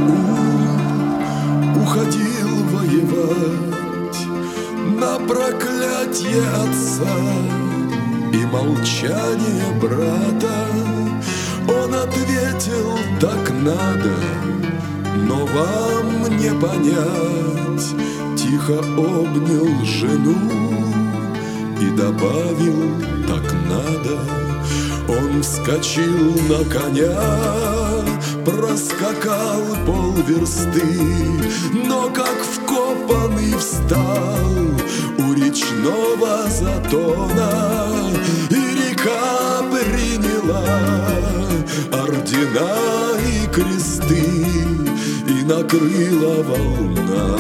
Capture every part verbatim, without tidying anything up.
войну, уходил воевать на проклятье отца и молчание брата. Он ответил: так надо, но вам не понять. Тихо обнял жену и добавил: так надо. Он вскочил на коня, проскакал полверсты, но как вкопанный встал у речного затона, и река приняла ордена и кресты, и накрыла волна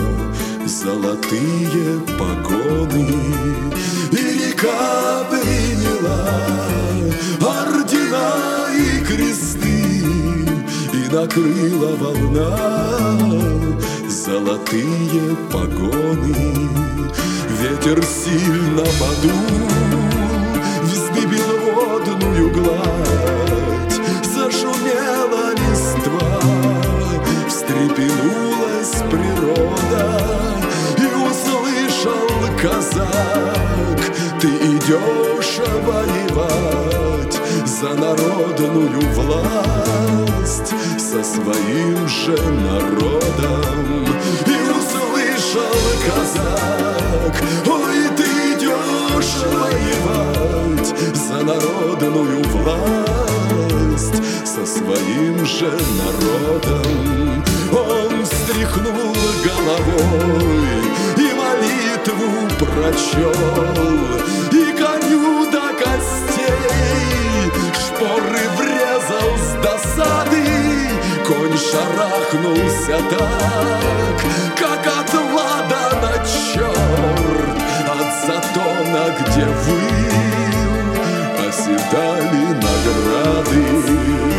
золотые погоны, и река приняла ордена и кресты, и накрыла волна золотые погоны. Ветер сильно подул, вздыбил водную гладь, зашумела листва, встрепенулась природа, и услышал казак: ты идешь воевать за народную власть со своим же народом. И услышал казак: ой, ты идешь воевать за народную власть со своим же народом. Он встряхнул головой и молитву прочел, и коню до костей шпоры врезал с досады. Конь шарахнулся так, как от ладана черт, от затона, где выл, оседали награды.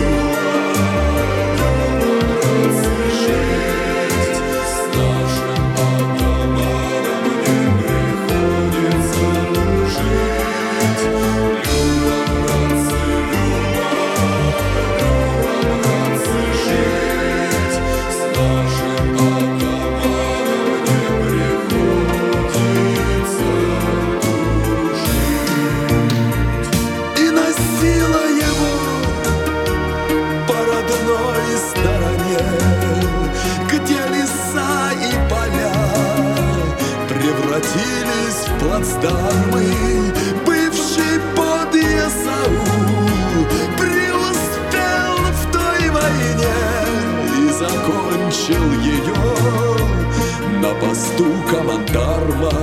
Превратились в плацдармы, бывший под Есаул преуспел в той войне и закончил ее на посту командарма.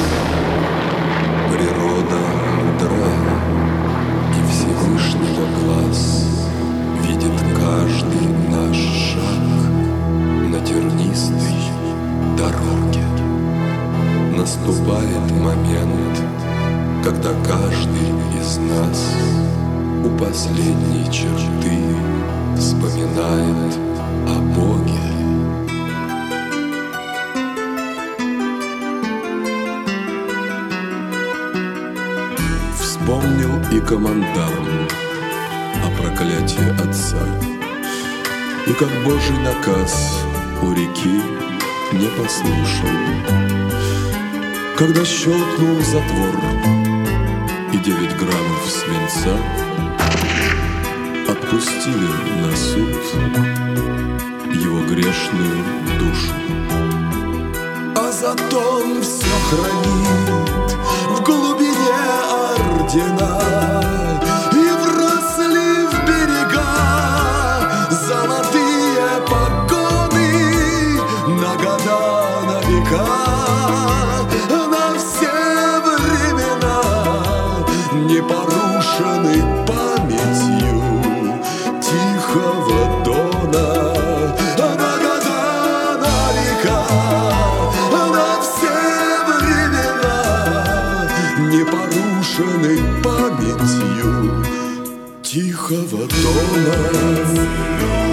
Природа мудра, и Всевышнего глаз видит каждый наш шаг на тернистой дороге. Наступает момент, когда каждый из нас у последней черты вспоминает о Боге. Вспомнил и командарм о проклятии отца, и как Божий наказ у реки не послушал, когда щелкнул затвор, и девять граммов свинца отпустили на суд его грешную душу. А затон все хранит в глубине ордена, и вросли в берега золотые погоны на года, на века. Непорушены памятью тихого дона, на года, на века, на все времена, непорушены памятью тихого дона.